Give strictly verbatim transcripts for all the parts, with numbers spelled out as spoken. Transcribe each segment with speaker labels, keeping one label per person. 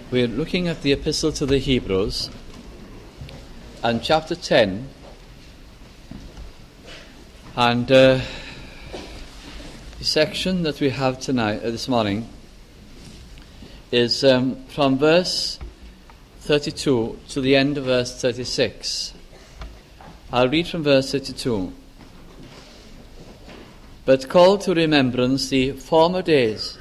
Speaker 1: We're looking at the Epistle to the Hebrews and chapter ten, and uh, the section that we have tonight, uh, this morning, is um, from verse thirty-two to the end of verse thirty-six. I'll read from verse thirty-two. But call to remembrance the former days,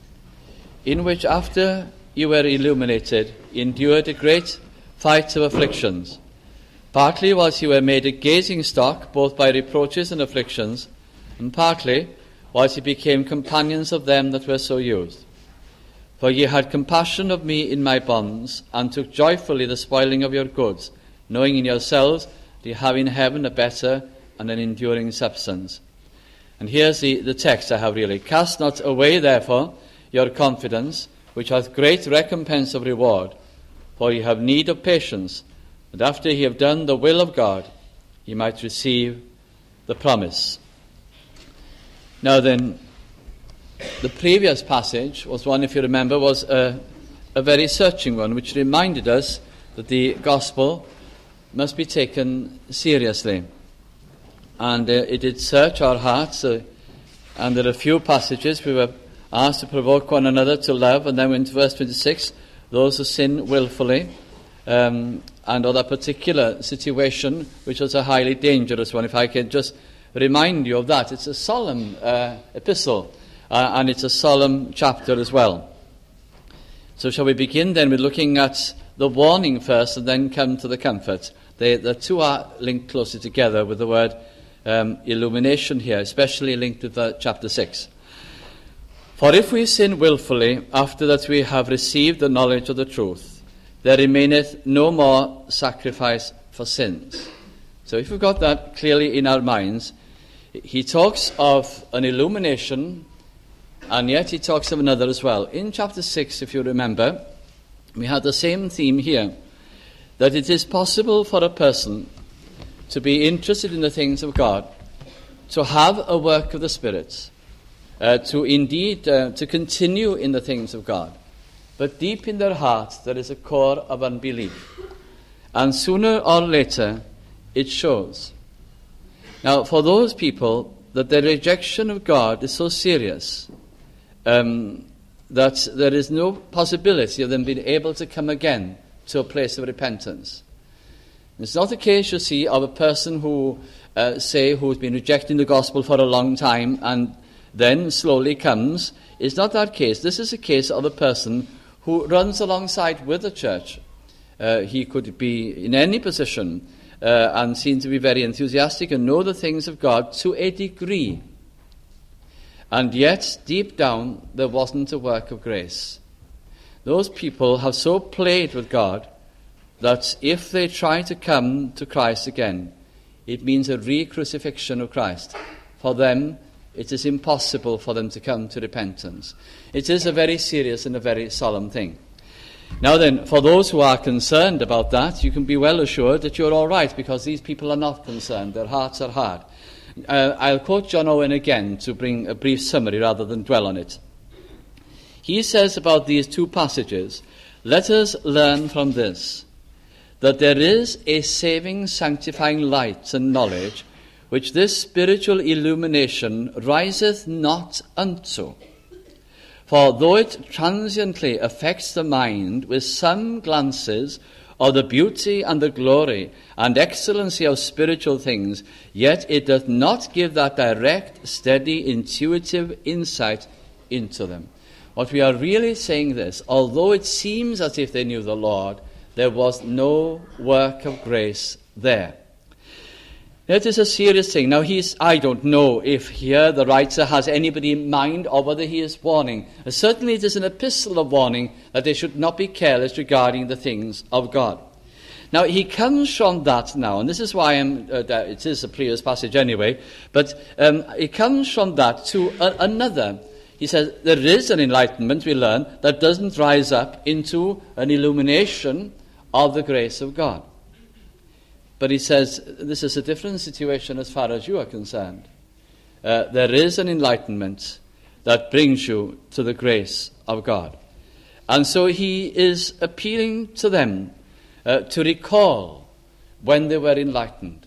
Speaker 1: in which after you were illuminated, endured a great fight of afflictions, partly whilst you were made a gazing stock, both by reproaches and afflictions, and partly whilst you became companions of them that were so used. For ye had compassion of me in my bonds, and took joyfully the spoiling of your goods, knowing in yourselves that ye have in heaven a better and an enduring substance. And here's the, the text I have really. Cast not away, therefore, your confidence, which hath great recompense of reward. For ye have need of patience, that after ye have done the will of God, ye might receive the promise. Now then, the previous passage was one, if you remember, was a, a very searching one, which reminded us that the gospel must be taken seriously. And uh, it did search our hearts, uh, and there are a few passages we were asked to provoke one another to love, and then into verse twenty-six, those who sin willfully, um, and on that particular situation, which was a highly dangerous one. If I can just remind you of that, it's a solemn uh, epistle, uh, and it's a solemn chapter as well. So shall we begin then with looking at the warning first, and then come to the comfort. They, the two are linked closely together with the word um, illumination here, especially linked with uh, chapter six. For if we sin willfully, after that we have received the knowledge of the truth, there remaineth no more sacrifice for sins. So if we've got that clearly in our minds, he talks of an illumination, and yet he talks of another as well. In chapter six, if you remember, we had the same theme here, that it is possible for a person to be interested in the things of God, to have a work of the Spirit, Uh, to indeed, uh, to continue in the things of God. But deep in their hearts there is a core of unbelief. And sooner or later it shows. Now, for those people, that their rejection of God is so serious um, that there is no possibility of them being able to come again to a place of repentance. It's not the case, you see, of a person who, uh, say, who's been rejecting the gospel for a long time and then slowly comes. It's not that case. This is a case of a person who runs alongside with the church. Uh, he could be in any position uh, and seem to be very enthusiastic and know the things of God to a degree. And yet, deep down, there wasn't a work of grace. Those people have so played with God that if they try to come to Christ again, it means a re-crucifixion of Christ. For them, it is impossible for them to come to repentance. It is a very serious and a very solemn thing. Now then, for those who are concerned about that, you can be well assured that you're all right, because these people are not concerned. Their hearts are hard. Uh, I'll quote John Owen again to bring a brief summary rather than dwell on it. He says about these two passages, let us learn from this, that there is a saving, sanctifying light and knowledge which this spiritual illumination riseth not unto. For though it transiently affects the mind with some glances of the beauty and the glory and excellency of spiritual things, yet it doth not give that direct, steady, intuitive insight into them. What we are really saying this, although it seems as if they knew the Lord, there was no work of grace there. It is a serious thing. Now, he's, I don't know if here the writer has anybody in mind or whether he is warning. Uh, certainly it is an epistle of warning that they should not be careless regarding the things of God. Now, he comes from that now, and this is why I'm, uh, it is a previous passage anyway, but um, it comes from that to a, another. He says there is an enlightenment, we learn, that doesn't rise up into an illumination of the grace of God. But he says, this is a different situation as far as you are concerned. Uh, there is an enlightenment that brings you to the grace of God. And so he is appealing to them uh, to recall when they were enlightened,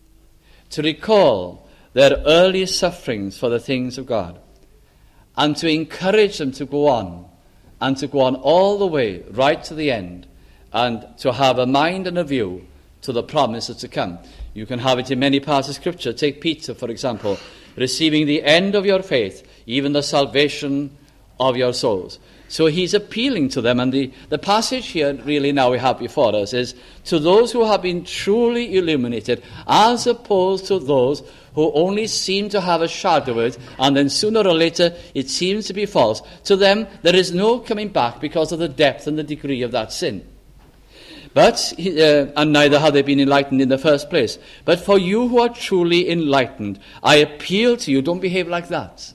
Speaker 1: to recall their early sufferings for the things of God, and to encourage them to go on, and to go on all the way, right to the end, and to have a mind and a view to the promises to come. You can have it in many parts of Scripture. Take Peter, for example, receiving the end of your faith, even the salvation of your souls. So he's appealing to them, and the, the passage here really now we have before us is to those who have been truly illuminated, as opposed to those who only seem to have a shadow of it, and then sooner or later it seems to be false. To them there is no coming back because of the depth and the degree of that sin. But, uh, and neither have they been enlightened in the first place. But for you who are truly enlightened, I appeal to you, don't behave like that.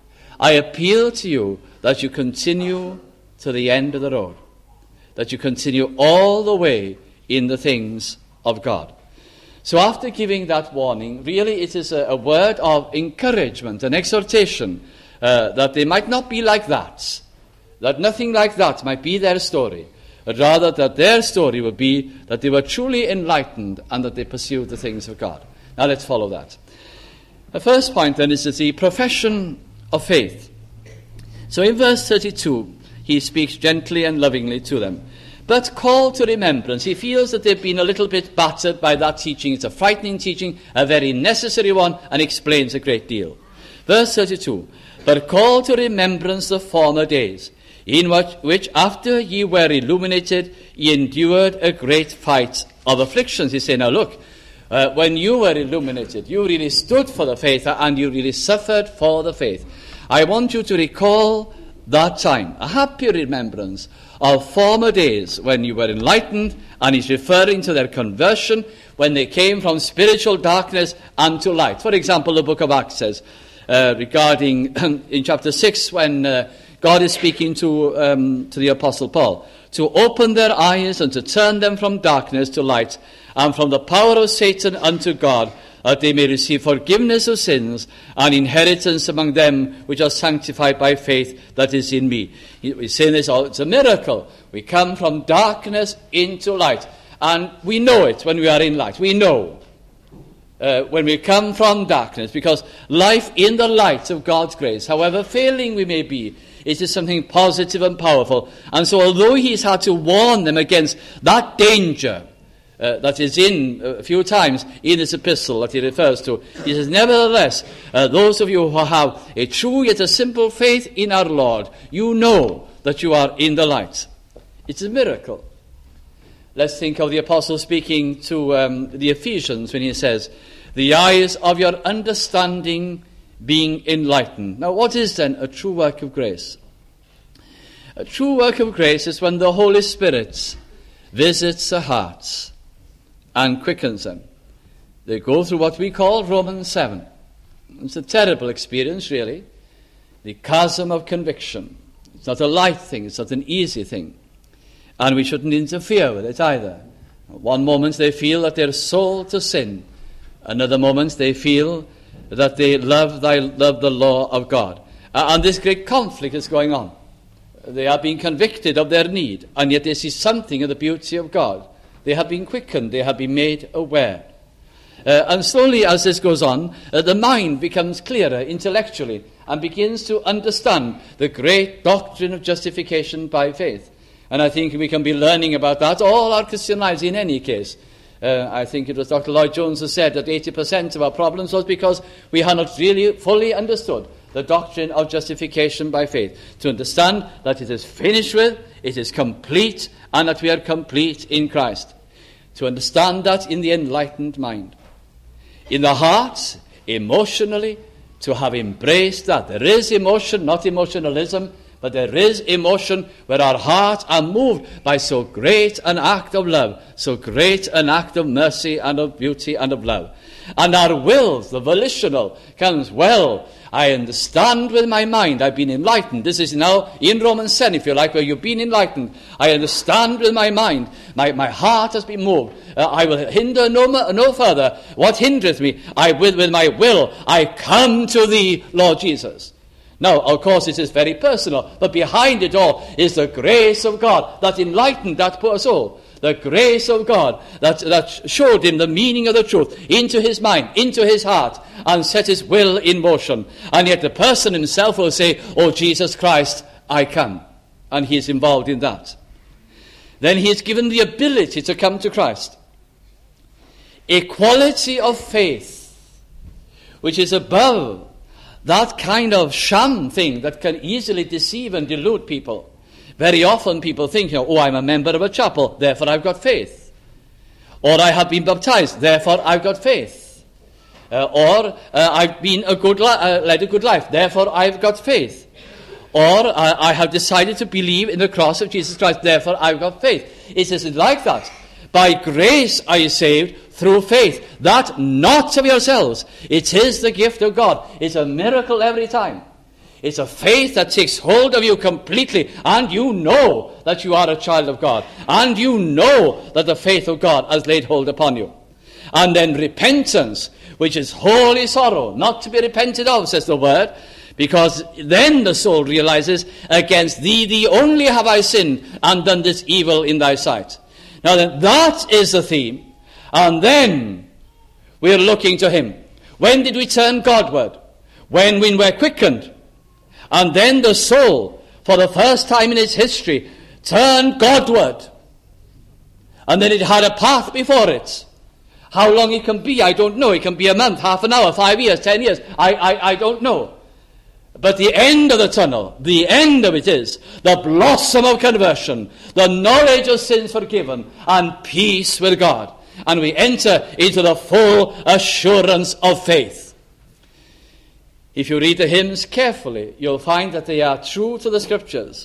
Speaker 1: I appeal to you that you continue to the end of the road, that you continue all the way in the things of God. So after giving that warning, really it is a, a word of encouragement, an exhortation, uh, that they might not be like that, that nothing like that might be their story, but rather that their story would be that they were truly enlightened and that they pursued the things of God. Now let's follow that. The first point then is the profession of faith. So in verse thirty-two, he speaks gently and lovingly to them. But call to remembrance, he feels that they've been a little bit battered by that teaching. It's a frightening teaching, a very necessary one, and explains a great deal. Verse thirty-two, but call to remembrance the former days, in which, which after ye were illuminated, ye endured a great fight of afflictions. He said, now look, uh, when you were illuminated, you really stood for the faith, and you really suffered for the faith. I want you to recall that time, a happy remembrance of former days when you were enlightened, and he's referring to their conversion when they came from spiritual darkness unto light. For example, the book of Acts says, uh, regarding in chapter six, when uh, God is speaking to um, to the Apostle Paul, to open their eyes and to turn them from darkness to light, and from the power of Satan unto God, that they may receive forgiveness of sins and inheritance among them which are sanctified by faith that is in me. We say this, oh, it's a miracle. We come from darkness into light. And we know it when we are in light. We know uh, when we come from darkness, because life in the light of God's grace, however failing we may be, it is something positive and powerful. And so although he's had to warn them against that danger, Uh, that is in uh, a few times in this epistle that he refers to, he says, nevertheless, uh, those of you who have a true yet a simple faith in our Lord, you know that you are in the light. It's a miracle. Let's think of the apostle speaking to um, the Ephesians when he says, the eyes of your understanding being enlightened. Now, what is then a true work of grace? A true work of grace is when the Holy Spirit visits the hearts and quickens them. They go through what we call Romans seven. It's a terrible experience, really. The chasm of conviction. It's not a light thing. It's not an easy thing. And we shouldn't interfere with it either. One moment they feel that they're sold to sin. Another moment they feel that they love, thy, love the law of God. Uh, and this great conflict is going on. They are being convicted of their need, and yet they see something of the beauty of God. They have been quickened, they have been made aware. Uh, and slowly as this goes on, uh, the mind becomes clearer intellectually and begins to understand the great doctrine of justification by faith. And I think we can be learning about that all our Christian lives in any case. Uh, I think it was Doctor Lloyd Jones who said that eighty percent of our problems was because we had not really fully understood the doctrine of justification by faith. To understand that it is finished with, it is complete, and that we are complete in Christ. To understand that in the enlightened mind. In the heart, emotionally, to have embraced that. There is emotion, not emotionalism, but there is emotion where our hearts are moved by so great an act of love, so great an act of mercy and of beauty and of love. And our wills, the volitional, comes, well, I understand with my mind, I've been enlightened. This is now in Romans seven, if you like, where you've been enlightened. I understand with my mind, my, my heart has been moved. Uh, I will hinder no, no further. What hindereth me? I will, with my will, I come to thee, Lord Jesus. Now, of course, it is very personal, but behind it all is the grace of God that enlightened that poor soul. The grace of God that, that showed him the meaning of the truth into his mind, into his heart, and set his will in motion. And yet the person himself will say, "Oh, Jesus Christ, I come." And he is involved in that. Then he is given the ability to come to Christ. A quality of faith which is above that kind of sham thing that can easily deceive and delude people. Very often people think, you know, oh, I'm a member of a chapel, therefore I've got faith. Or I have been baptized, therefore I've got faith. Uh, or uh, I've been a good li- uh, led a good life, therefore I've got faith. Or uh, I have decided to believe in the cross of Jesus Christ, therefore I've got faith. It isn't like that. By grace are you saved through faith, that not of yourselves. It is the gift of God. It's a miracle every time. It's a faith that takes hold of you completely, and you know that you are a child of God, and you know that the faith of God has laid hold upon you. And then repentance, which is holy sorrow, not to be repented of, says the word, because then the soul realizes, against thee, thee only have I sinned, and done this evil in thy sight. Now then, that is the theme. And then we're looking to him. When did we turn Godward? When we were quickened. And then the soul, for the first time in its history, turned Godward. And then it had a path before it. How long it can be, I don't know. It can be a month, half an hour, five years, ten years. I, I, I don't know. But the end of the tunnel, the end of it is the blossom of conversion, the knowledge of sins forgiven, and peace with God. And we enter into the full assurance of faith. If you read the hymns carefully, you'll find that they are true to the Scriptures.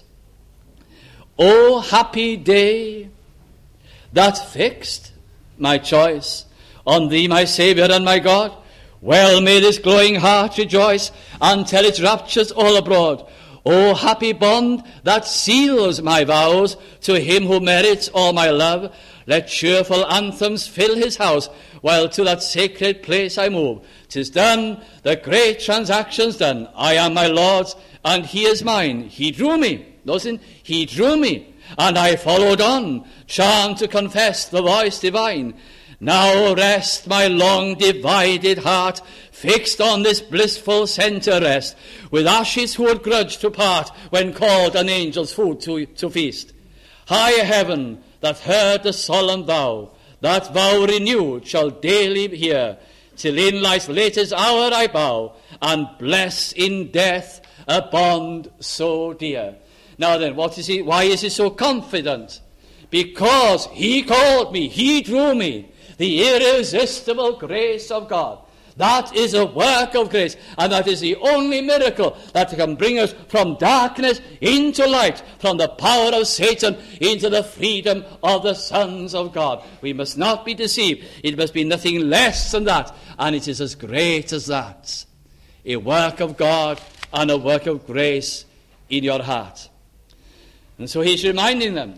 Speaker 1: O happy day that fixed my choice on thee, my Saviour and my God. Well may this glowing heart rejoice and tell its raptures all abroad. O happy bond that seals my vows to him who merits all my love. Let cheerful anthems fill his house, while to that sacred place I move. 'Tis done, the great transaction's done. I am my Lord's, and he is mine. He drew me, listen, he drew me, and I followed on, charmed to confess the voice divine. Now rest my long divided heart, fixed on this blissful centre rest, with ashes who would grudge to part, when called an angel's food to, to feast. High heaven, that heard the solemn vow, that vow renewed shall daily hear, till in life's latest hour I bow, and bless in death a bond so dear. Now then, what is he? Why is he so confident? Because he called me, he drew me, the irresistible grace of God. That is a work of grace, and that is the only miracle that can bring us from darkness into light, from the power of Satan into the freedom of the sons of God. We must not be deceived. It must be nothing less than that, and it is as great as that. A work of God and a work of grace in your heart. And so he's reminding them,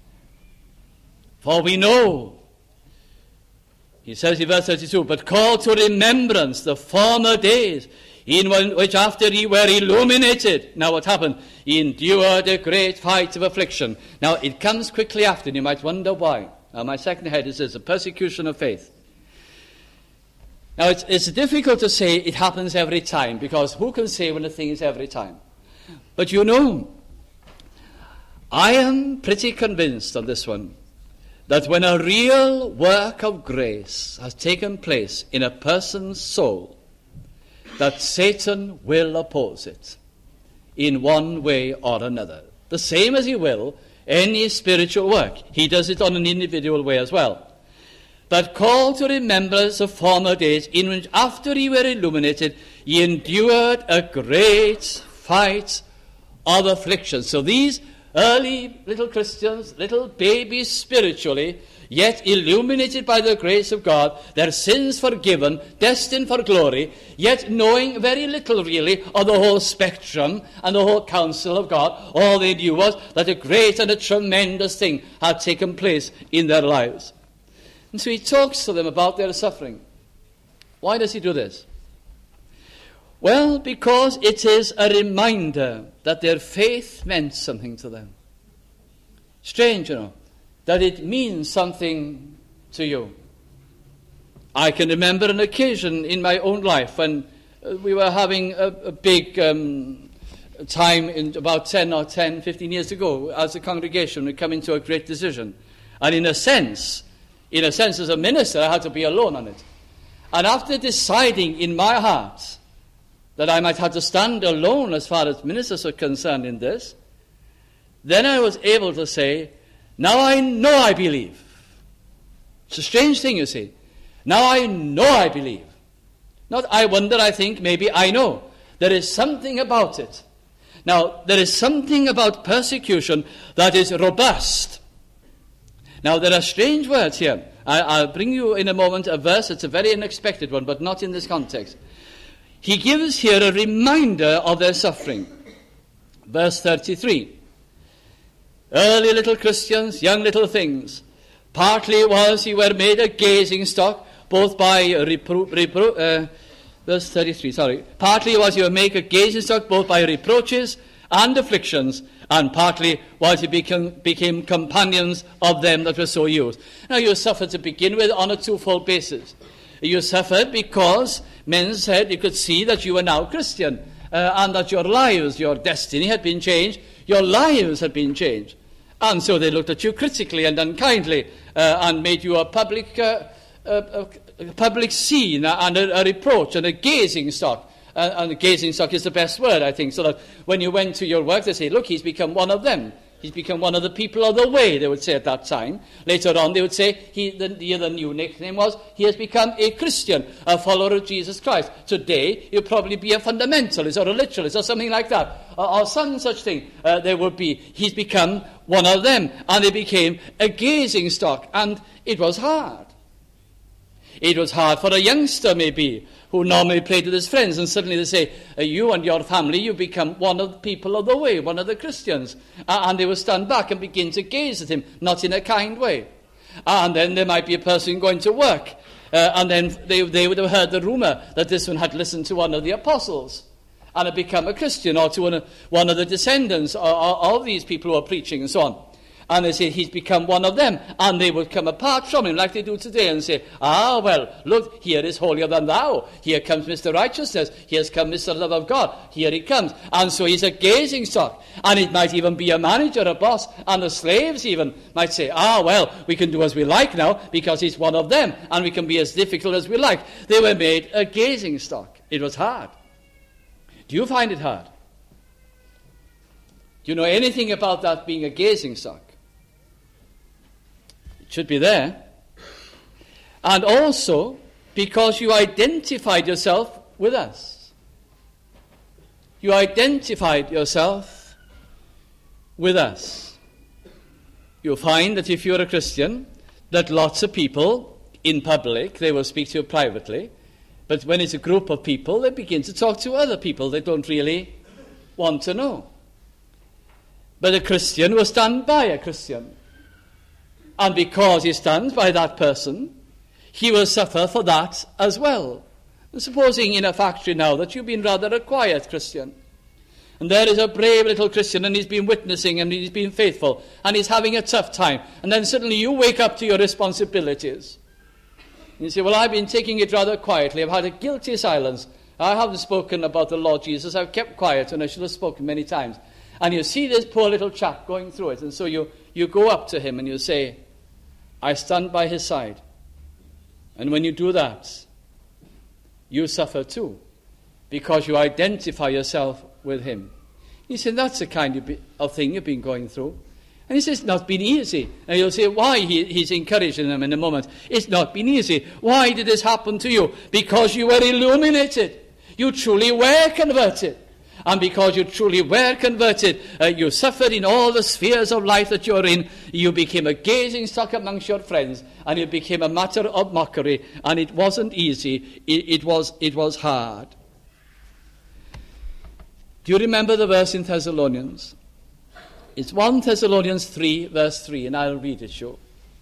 Speaker 1: for we know, he says in verse thirty-two, but call to remembrance the former days, in which after ye were illuminated. Now what happened? Ye endured a great fight of affliction. Now it comes quickly after, and you might wonder why. Now my second head is this, the persecution of faith. Now it's, it's difficult to say it happens every time, because who can say when a thing is every time? But you know, I am pretty convinced on this one, that when a real work of grace has taken place in a person's soul, that Satan will oppose it in one way or another. The same as he will any spiritual work. He does it on an individual way as well. But call to remembrance of former days, in which after ye were illuminated, ye endured a great fight of affliction. So these early little Christians, little babies spiritually, yet illuminated by the grace of God, their sins forgiven, destined for glory, yet knowing very little really of the whole spectrum and the whole counsel of God. All they knew was that a great and a tremendous thing had taken place in their lives. And so he talks to them about their suffering. Why does he do this? Well, because it is a reminder that their faith meant something to them. Strange, you know, that it means something to you. I can remember an occasion in my own life when we were having a, a big um, time in about ten or ten, fifteen years ago as a congregation. We come into a great decision. And in a sense, in a sense as a minister, I had to be alone on it. And after deciding in my heart that I might have to stand alone as far as ministers are concerned in this, then I was able to say, now I know I believe. It's a strange thing, you see. Now I know I believe. Not I wonder, I think, maybe I know. There is something about it. Now, there is something about persecution that is robust. Now, there are strange words here. I, I'll bring you in a moment a verse. It's a very unexpected one, but not in this context. He gives here a reminder of their suffering. Verse thirty-three. Early little Christians, young little things, partly was ye were made a gazing stock, both by repro- repro- uh, verse thirty-three, sorry. Partly was you were made a gazing stock, both by reproaches and afflictions, and partly was you become, became companions of them that were so used. Now you suffered to begin with on a twofold basis. You suffered because men said you could see that you were now Christian, uh, and that your lives, your destiny had been changed, your lives had been changed. And so they looked at you critically and unkindly, uh, and made you a public uh, a, a public scene and a, a reproach and a gazing stock. Uh, and a gazing stock is the best word, I think, so that when you went to your work, they say, look, he's become one of them. He's become one of the people of the way, they would say at that time. Later on, they would say, he, the, the other new nickname was, he has become a Christian, a follower of Jesus Christ. Today, he'll probably be a fundamentalist or a literalist or something like that, or, or some such thing uh, there would be. He's become one of them, and they became a gazing stock, and it was hard. It was hard for a youngster, maybe, who normally played with his friends, and suddenly they say, uh, you and your family, you become one of the people of the way, one of the Christians. Uh, and they will stand back and begin to gaze at him, not in a kind way. Uh, and then there might be a person going to work, uh, and then they, they would have heard the rumor that this one had listened to one of the apostles and had become a Christian, or to one of, one of the descendants of, of these people who are preaching and so on. And they say, he's become one of them. And they would come apart from him like they do today and say, ah, well, look, here is holier than thou. Here comes Mister Righteousness. Here has come Mister Love of God. Here he comes. And so he's a gazing stock. And it might even be a manager, a boss. And the slaves even might say, ah, well, we can do as we like now because he's one of them. And we can be as difficult as we like. They were made a gazing stock. It was hard. Do you find it hard? Do you know anything about that being a gazing stock? Should be there. And also because you identified yourself with us. You identified yourself with us. You'll find that if you're a Christian, that lots of people in public, they will speak to you privately, but when it's a group of people, they begin to talk to other people they don't really want to know. But a Christian will stand by a Christian. And because he stands by that person, he will suffer for that as well. And supposing in a factory now that you've been rather a quiet Christian, and there is a brave little Christian, and he's been witnessing, and he's been faithful, and he's having a tough time, and then suddenly you wake up to your responsibilities. And you say, well, I've been taking it rather quietly. I've had a guilty silence. I haven't spoken about the Lord Jesus. I've kept quiet, and I should have spoken many times. And you see this poor little chap going through it, and so you, you go up to him and you say, I stand by his side. And when you do that, you suffer too, because you identify yourself with him. He said, that's the kind of thing you've been going through. And he says, it's not been easy. And you'll say, why? He, he's encouraging them in a moment. It's not been easy. Why did this happen to you? Because you were illuminated. You truly were converted. And because you truly were converted, uh, you suffered in all the spheres of life that you're in. You became a gazing stock amongst your friends, and it became a matter of mockery. And it wasn't easy. It, it was, it was hard. Do you remember the verse in Thessalonians? It's First Thessalonians three, verse three, and I'll read it to you.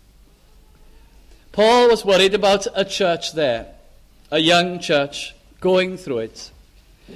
Speaker 1: Paul was worried about a church there, a young church, going through it.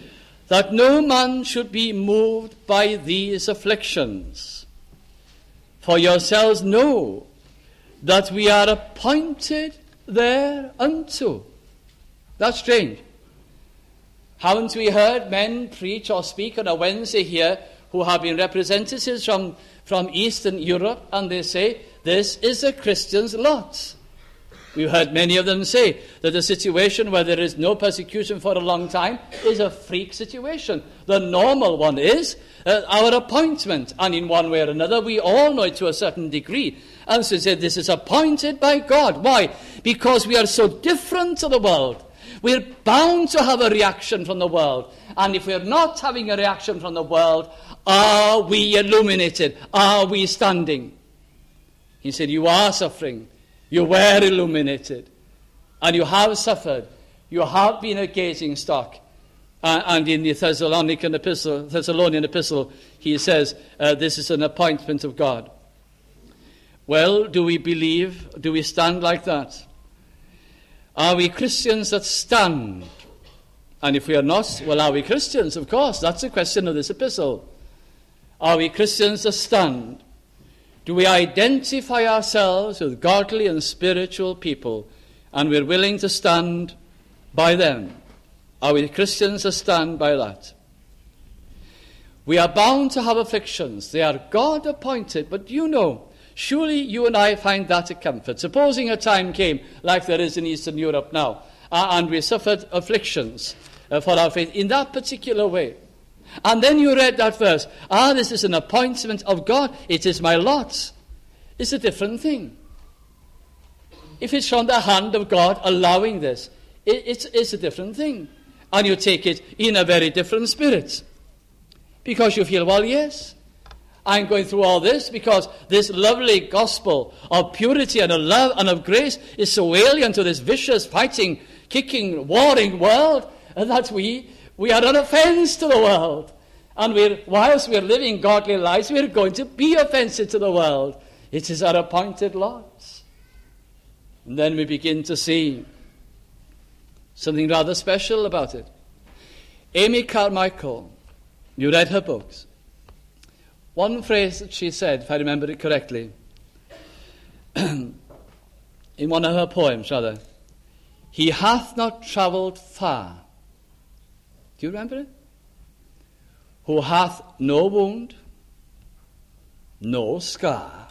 Speaker 1: that no man should be moved by these afflictions. For yourselves know that we are appointed thereunto. That's strange. Haven't we heard men preach or speak on a Wednesday here who have been representatives from, from Eastern Europe, and they say, this is a Christian's lot. We've heard many of them say that the situation where there is no persecution for a long time is a freak situation. The normal one is uh, our appointment, and in one way or another we all know it to a certain degree. And so they say this is appointed by God. Why? Because we are so different to the world. We're bound to have a reaction from the world. And if we're not having a reaction from the world, are we illuminated? Are we standing? He said, you are suffering. You were illuminated. And you have suffered. You have been a gazing stock. Uh, and in the Thessalonican epistle, Thessalonian epistle, he says, uh, this is an appointment of God. Well, do we believe? Do we stand like that? Are we Christians that stand? And if we are not, well, are we Christians? Of course, that's the question of this epistle. Are we Christians that stand? Do we identify ourselves with godly and spiritual people, and we're willing to stand by them? Are we Christians that stand by that? We are bound to have afflictions. They are God-appointed, but you know, surely you and I find that a comfort. Supposing a time came, like there is in Eastern Europe now, uh, and we suffered afflictions uh, for our faith in that particular way. And then you read that verse, ah, this is an appointment of God, it is my lot. It's a different thing. If it's from the hand of God allowing this, it, it's, it's a different thing. And you take it in a very different spirit. Because you feel, well, yes, I'm going through all this because this lovely gospel of purity and of love and of grace is so alien to this vicious, fighting, kicking, warring world that we... We are an offense to the world. And we're, whilst we're living godly lives, we're going to be offensive to the world. It is our appointed lot. And then we begin to see something rather special about it. Amy Carmichael, you read her books. One phrase that she said, if I remember it correctly, in one of her poems, rather, he hath not travelled far. Do you remember it? Who hath no wound, no scar.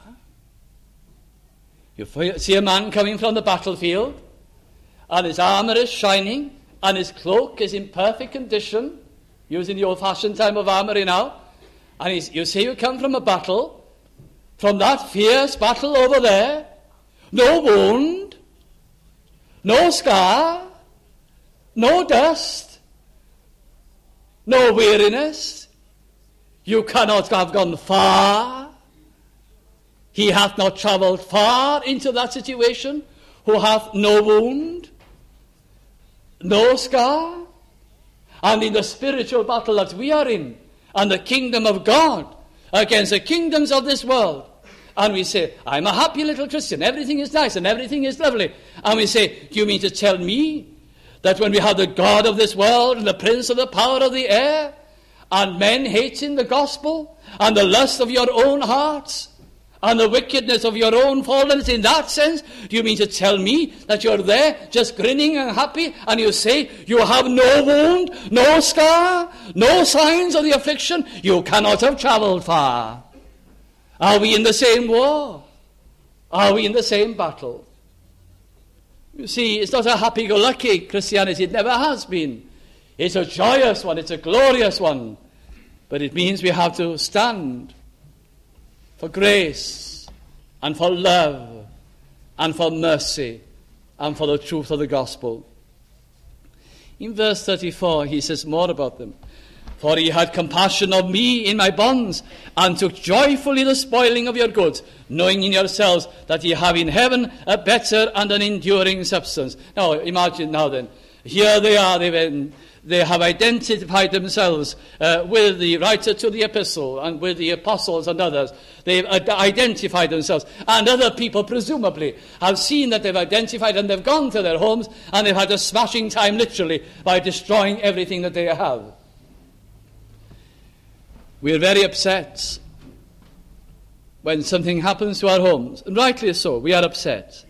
Speaker 1: You see a man coming from the battlefield, and his armour is shining, and his cloak is in perfect condition, using the old-fashioned type of armoury now, and he's, you see you come from a battle, from that fierce battle over there, no wound, no scar, no dust, no weariness. You cannot have gone far. He hath not travelled far into that situation, who hath no wound, no scar. And in the spiritual battle that we are in, and the kingdom of God against the kingdoms of this world, and we say, I'm a happy little Christian, everything is nice and everything is lovely. And we say, do you mean to tell me that when we have the God of this world and the prince of the power of the air, and men hating the gospel, and the lust of your own hearts, and the wickedness of your own fallenness, in that sense, do you mean to tell me that you're there just grinning and happy, and you say you have no wound, no scar, no signs of the affliction? You cannot have travelled far. Are we in the same war? Are we in the same battle? You see, it's not a happy-go-lucky Christianity. It never has been. It's a joyous one. It's a glorious one. But it means we have to stand for grace and for love and for mercy and for the truth of the gospel. In verse thirty-four, he says more about them. For he had compassion of me in my bonds, and took joyfully the spoiling of your goods, knowing in yourselves that ye have in heaven a better and an enduring substance. Now, imagine now then, here they are, they've been, they have identified themselves uh, with the writer to the epistle, and with the apostles and others. They've uh, identified themselves, and other people presumably have seen that they've identified, and they've gone to their homes, and they've had a smashing time literally by destroying everything that they have. We are very upset when something happens to our homes, and rightly so, we are upset.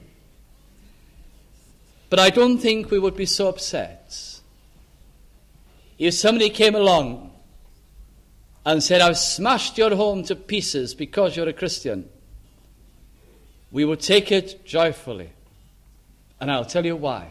Speaker 1: But I don't think we would be so upset if somebody came along and said, I've smashed your home to pieces because you're a Christian. We would take it joyfully. And I'll tell you why.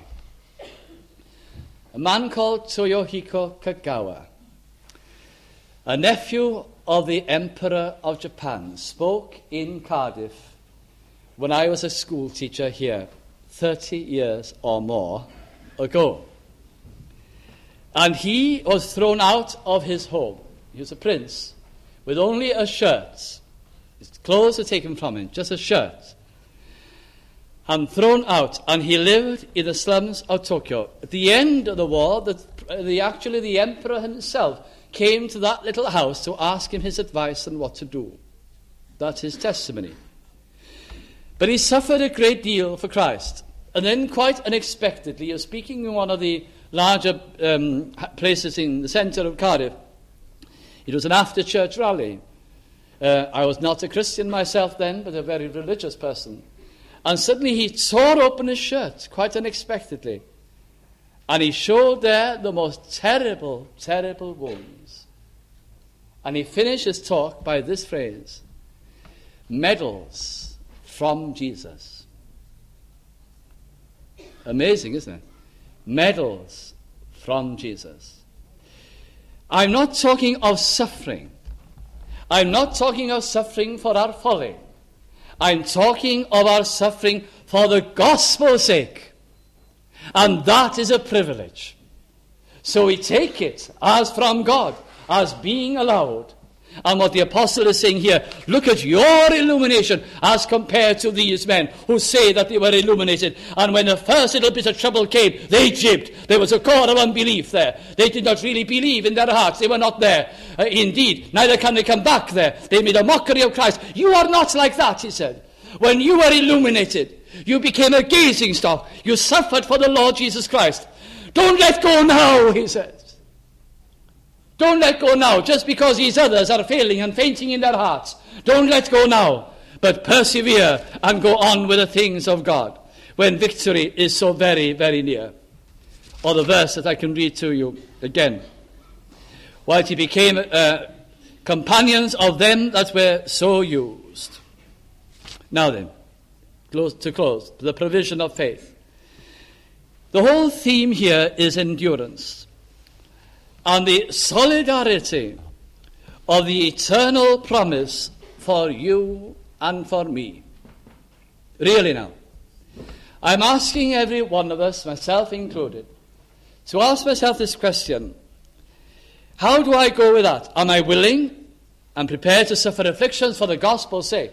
Speaker 1: A man called Toyohiko Kagawa, a nephew of the Emperor of Japan, spoke in Cardiff when I was a school teacher here thirty years or more ago. And he was thrown out of his home. He was a prince with only a shirt. His clothes were taken from him, just a shirt. And thrown out, and he lived in the slums of Tokyo. At the end of the war, the, the, actually the emperor himself came to that little house to ask him his advice on what to do. That's his testimony. But he suffered a great deal for Christ. And then quite unexpectedly, he was speaking in one of the larger um, places in the centre of Cardiff. It was an after-church rally. Uh, I was not a Christian myself then, but a very religious person. And suddenly he tore open his shirt, quite unexpectedly. And he showed there the most terrible, terrible wounds. And he finished his talk by this phrase: medals from Jesus. Amazing, isn't it? Medals from Jesus. I'm not talking of suffering. I'm not talking of suffering for our folly. I'm talking of our suffering for the gospel's sake. And that is a privilege. So we take it as from God, as being allowed. And what the apostle is saying here, look at your illumination as compared to these men who say that they were illuminated. And when the first little bit of trouble came, they jibbed. There was a core of unbelief there. They did not really believe in their hearts. They were not there. Uh, indeed, neither can they come back there. They made a mockery of Christ. You are not like that, he said. When you were illuminated, you became a gazing stock. You suffered for the Lord Jesus Christ. Don't let go now, he says. Don't let go now, just because these others are failing and fainting in their hearts. Don't let go now, but persevere and go on with the things of God when victory is so very, very near. Or the verse that I can read to you again. While he became uh, companions of them that were so used. Now then, close to close, the provision of faith. The whole theme here is endurance. And the solidarity of the eternal promise for you and for me. Really now. I'm asking every one of us, myself included, to ask myself this question. How do I go with that? Am I willing and prepared to suffer afflictions for the gospel's sake?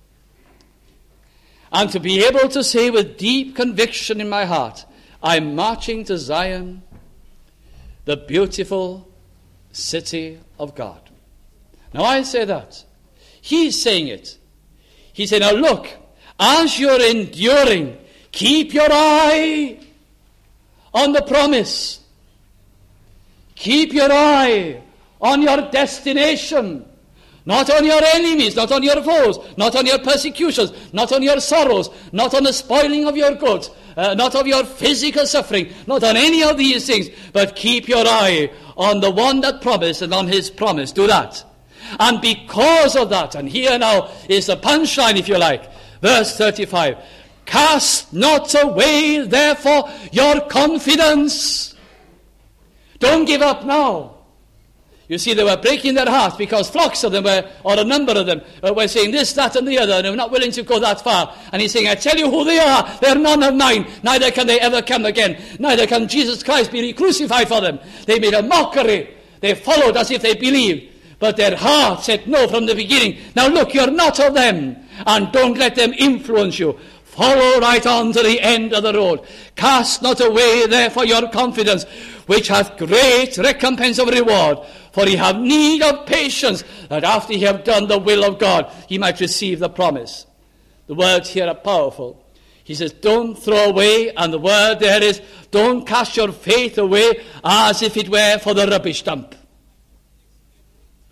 Speaker 1: And to be able to say with deep conviction in my heart, I'm marching to Zion, the beautiful city of God. Now I say that. He's saying it. He said, now look, as you're enduring, keep your eye on the promise. Keep your eye on your destination. Not on your enemies, not on your foes, not on your persecutions, not on your sorrows, not on the spoiling of your goods, uh, not of your physical suffering, not on any of these things, but keep your eye on the one that promised and on his promise. Do that. And because of that, and here now is the punchline, if you like, verse thirty-five, cast not away, therefore, your confidence. Don't give up now. You see, they were breaking their hearts because flocks of them were, or a number of them, uh, were saying this, that, and the other, and they were not willing to go that far. And he's saying, I tell you who they are. They're none of mine. Neither can they ever come again. Neither can Jesus Christ be crucified for them. They made a mockery. They followed as if they believed. But their heart said no from the beginning. Now look, you're not of them. And don't let them influence you. Follow right on to the end of the road. Cast not away therefore your confidence, which hath great recompense of reward. For ye have need of patience, that after ye have done the will of God, ye might receive the promise. The words here are powerful. He says, don't throw away, and the word there is, don't cast your faith away as if it were for the rubbish dump.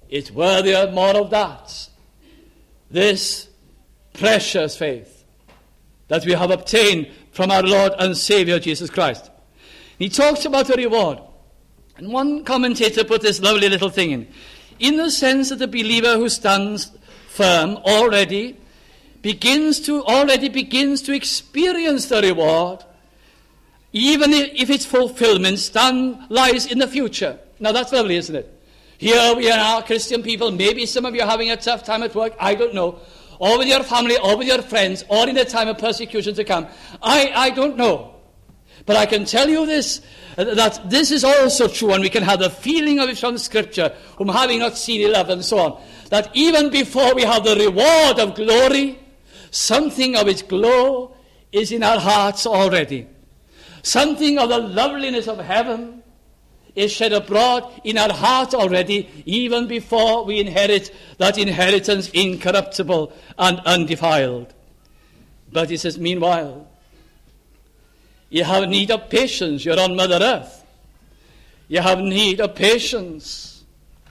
Speaker 1: it's worthy of more of that. This precious faith that we have obtained from our Lord and Savior Jesus Christ. He talks about the reward. And one commentator put this lovely little thing in. In the sense that the believer who stands firm already begins to already begins to experience the reward, even if its fulfillment stand, lies in the future. Now that's lovely, isn't it? Here we are, Christian people. Maybe some of you are having a tough time at work. I don't know. Or with your family, or with your friends, or in a time of persecution to come. I, I don't know. But I can tell you this, that this is also true, and we can have the feeling of it from Scripture, whom having not seen he loved, and so on, that even before we have the reward of glory, something of its glow is in our hearts already. Something of the loveliness of heaven is shed abroad in our heart already, even before we inherit that inheritance incorruptible and undefiled. But he says, meanwhile, you have need of patience. You're on Mother Earth. You have need of patience,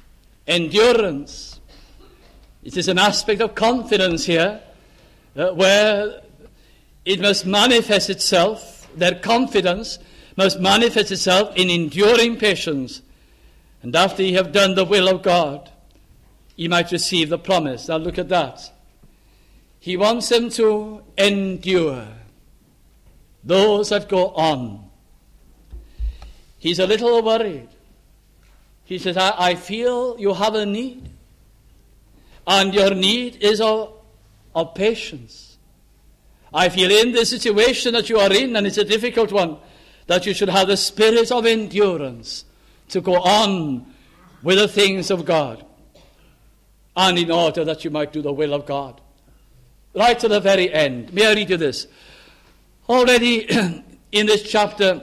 Speaker 1: endurance. It is an aspect of confidence here, uh, where it must manifest itself, their confidence must manifest itself in enduring patience. And after you have done the will of God, you might receive the promise. Now look at that. He wants them to endure. Those that go on. He's a little worried. He says, I, I feel you have a need. And your need is of, of patience. I feel in the situation that you are in, and it's a difficult one, that you should have the spirit of endurance to go on with the things of God. And in order that you might do the will of God. Right to the very end. May I read you this? Already in this chapter,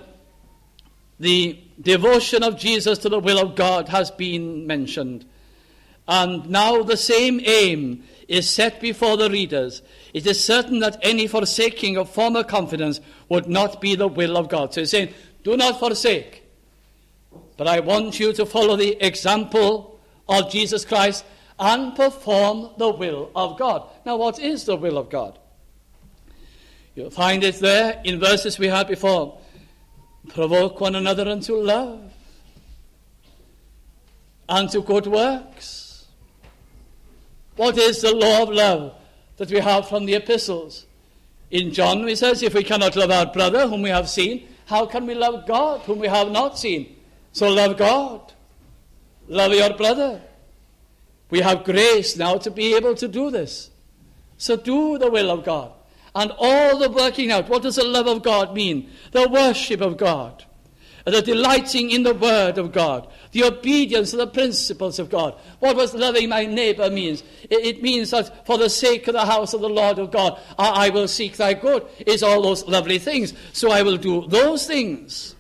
Speaker 1: the devotion of Jesus to the will of God has been mentioned. And now the same aim is set before the readers. It is certain that any forsaking of former confidence would not be the will of God. So he's saying, do not forsake. But I want you to follow the example of Jesus Christ and perform the will of God. Now, what is the will of God? You'll find it there in verses we had before. Provoke one another unto love and to good works. What is the law of love that we have from the epistles? In John, he says, if we cannot love our brother whom we have seen, how can we love God whom we have not seen? So love God. Love your brother. We have grace now to be able to do this. So do the will of God. And all the working out. What does the love of God mean? The worship of God. The delighting in the word of God. The obedience to the principles of God. What was loving my neighbor means? It means that for the sake of the house of the Lord of God, I will seek thy good. It's all those lovely things. So I will do those things.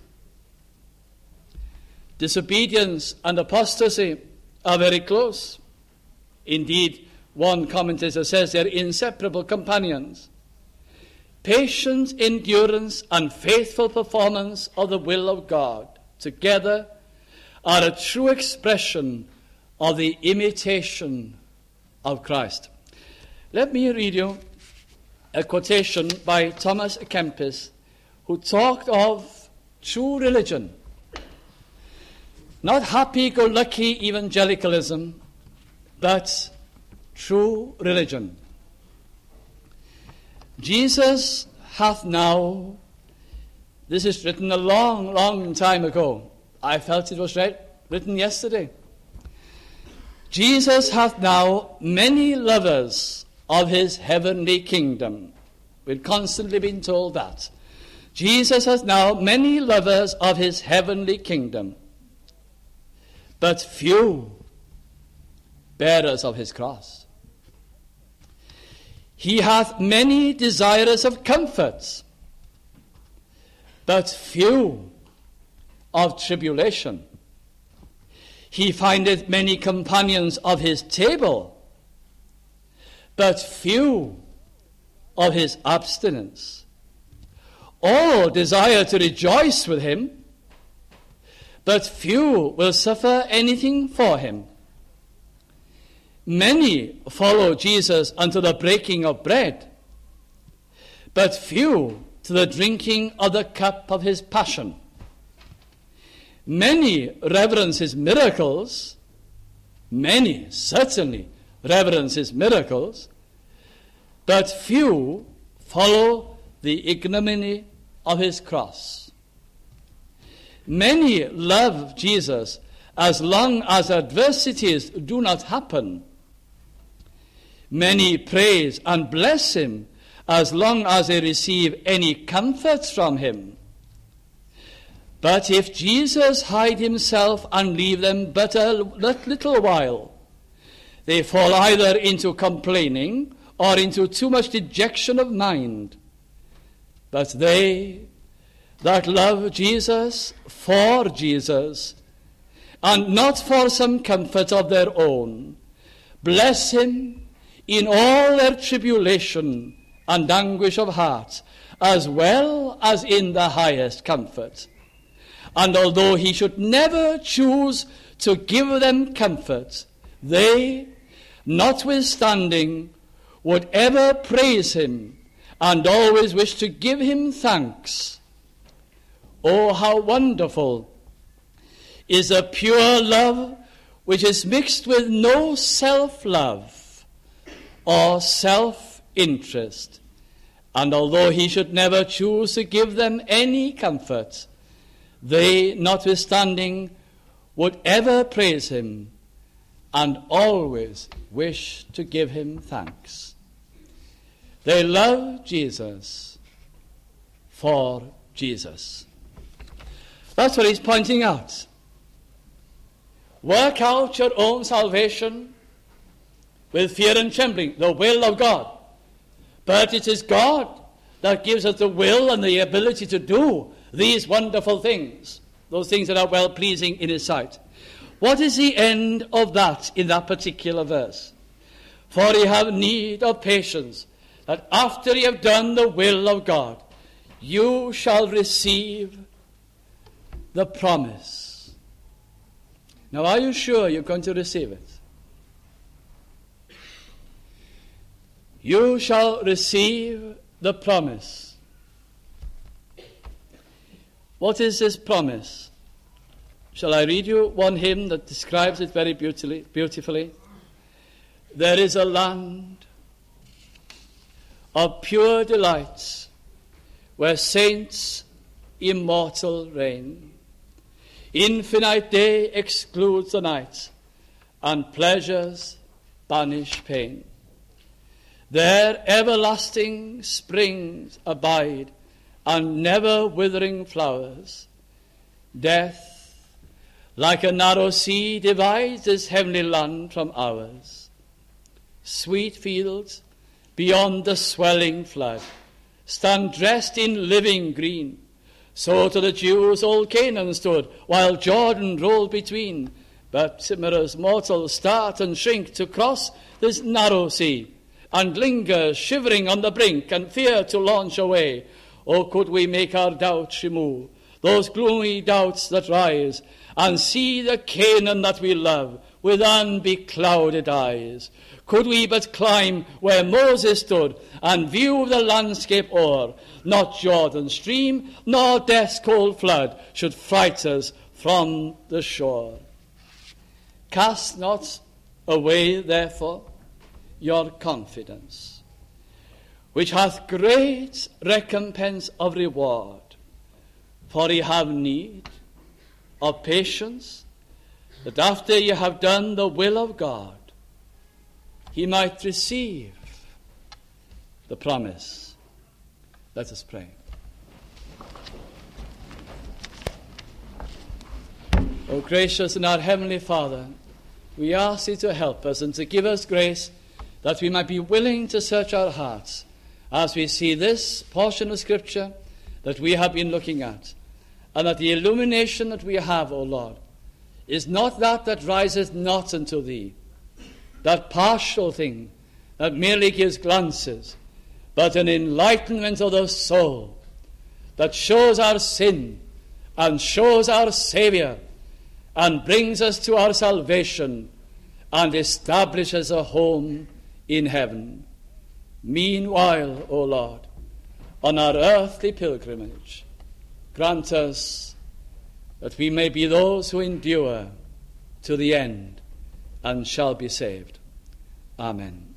Speaker 1: Disobedience and apostasy are very close. Indeed, one commentator says they're inseparable companions. Patience, endurance, and faithful performance of the will of God together are a true expression of the imitation of Christ. Let me read you a quotation by Thomas à Kempis, who talked of true religion. Not happy-go-lucky evangelicalism, but true religion. Jesus hath now, this is written a long, long time ago. I felt it was read, written yesterday. Jesus hath now many lovers of his heavenly kingdom. We've constantly been told that. Jesus has now many lovers of his heavenly kingdom, but few bearers of his cross. He hath many desirous of comforts, but few of tribulation. He findeth many companions of his table, but few of his abstinence. All desire to rejoice with him, but few will suffer anything for him. Many follow Jesus unto the breaking of bread, but few to the drinking of the cup of his passion. Many reverence his miracles, many certainly reverence his miracles, but few follow the ignominy of his cross. Many love Jesus as long as adversities do not happen. Many praise and bless him as long as they receive any comforts from him. But if Jesus hide himself and leave them but a little while, they fall either into complaining or into too much dejection of mind. But they that love Jesus for Jesus, and not for some comfort of their own, bless him in all their tribulation and anguish of heart, as well as in the highest comfort. And although he should never choose to give them comfort, they, notwithstanding, would ever praise him and always wish to give him thanks. Oh, how wonderful is a pure love which is mixed with no self-love or self-interest. And although he should never choose to give them any comfort, they, notwithstanding, would ever praise him and always wish to give him thanks. They love Jesus for Jesus. That's what he's pointing out. Work out your own salvation with fear and trembling, the will of God. But it is God that gives us the will and the ability to do these wonderful things, those things that are well-pleasing in his sight. What is the end of that in that particular verse? For ye have need of patience, that after ye have done the will of God, you shall receive the promise. Now, are you sure you're going to receive it? You shall receive the promise. What is this promise? Shall I read you one hymn that describes it very beautifully? beautifully? There is a land of pure delights where saints immortal reign. Infinite day excludes the night, and pleasures banish pain. There everlasting springs abide, and never withering flowers. Death, like a narrow sea, divides this heavenly land from ours. Sweet fields, beyond the swelling flood, stand dressed in living green. So to the Jews old Canaan stood, while Jordan rolled between. But timorous mortals start and shrink to cross this narrow sea, and linger shivering on the brink, and fear to launch away. Oh, could we make our doubts remove, those gloomy doubts that rise, and see the Canaan that we love with unbeclouded eyes. Could we but climb where Moses stood, and view the landscape o'er, not Jordan's stream, nor death's cold flood should fright us from the shore. Cast not away, therefore, your confidence, which hath great recompense of reward. For ye have need of patience, that after ye have done the will of God, he might receive the promise. Let us pray. O gracious and our heavenly Father, we ask thee to help us and to give us grace that we might be willing to search our hearts as we see this portion of Scripture that we have been looking at, and that the illumination that we have, O Lord, is not that that riseth not unto thee, that partial thing that merely gives glances, but an enlightenment of the soul that shows our sin and shows our Saviour and brings us to our salvation
Speaker 2: and establish us a home in heaven. Meanwhile, O Lord, on our earthly pilgrimage, grant us that we may be those who endure to the end and shall be saved. Amen.